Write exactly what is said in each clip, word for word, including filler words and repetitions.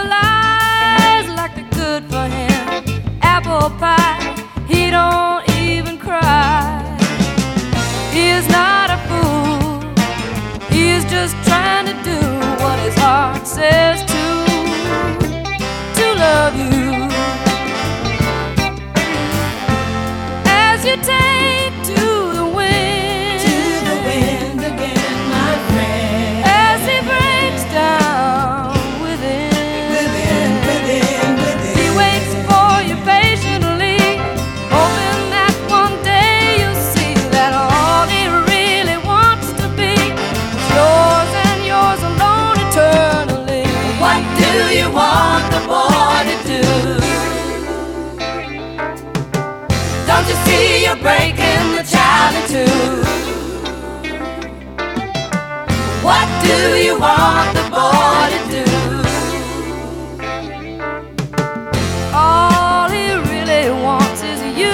lies like they're good for him. Apple pie, he don't even cry. He is not a fool, he is just trying to do what his heart says to, to love you. As you take to the wind, to the wind again, my friend. as he breaks down within, Within, within, within. he waits for you patiently, hoping that one day you'll see that all he really wants to be is yours and yours alone eternally. What do you want the boy to do? Don't you see you're breaking the child in two? What do you want the boy to do? All he really wants is you.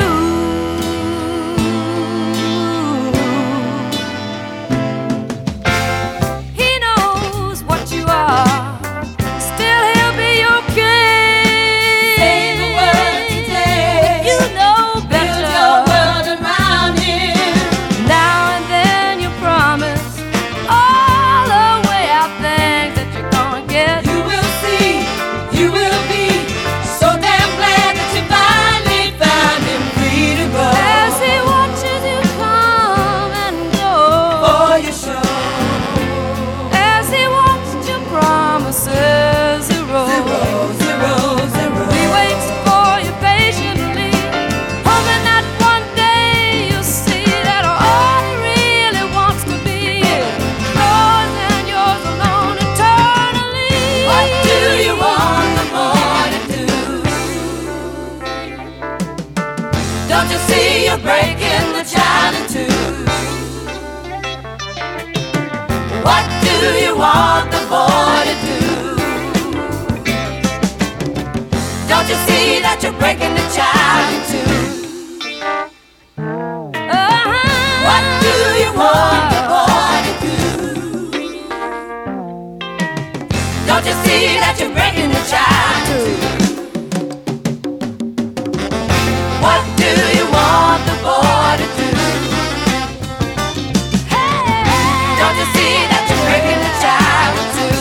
He knows what you are, still he'll be your king. Say the word today. You know Build better. your world around him. Now and then you promise all the way out things that you're gonna get. You will see, you will be so damn glad that you finally found him free to go. As he watches you come and go, For your show. as he watched your promises erode, Zero, zero, zero. he waits for you patiently, hoping that one day you'll see that all he really wants to be is yours and yours alone eternally. What do you want the boy to do? Don't you see you're breaking the child in two? What do you want the boy to do? Don't you see that you're breaking the child in two? Uh-huh. What do you want the boy to do? Don't you see that you're breaking the child in two? What do you want the boy to do? Don't you see that you're breaking the child in two?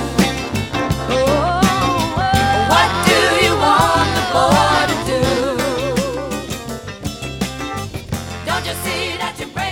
What do you want the boy to do? Don't you see that you're breaking